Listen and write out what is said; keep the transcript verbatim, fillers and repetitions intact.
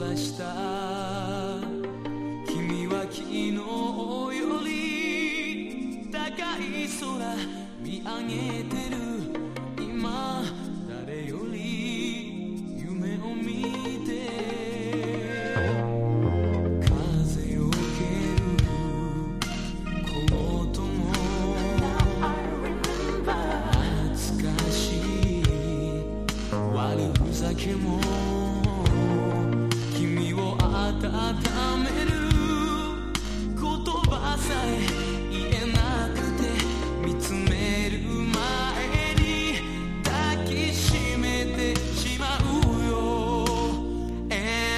した君は昨日より高い空見上げてる今誰より夢を見て風よけるコートも懐かしい悪ふざけも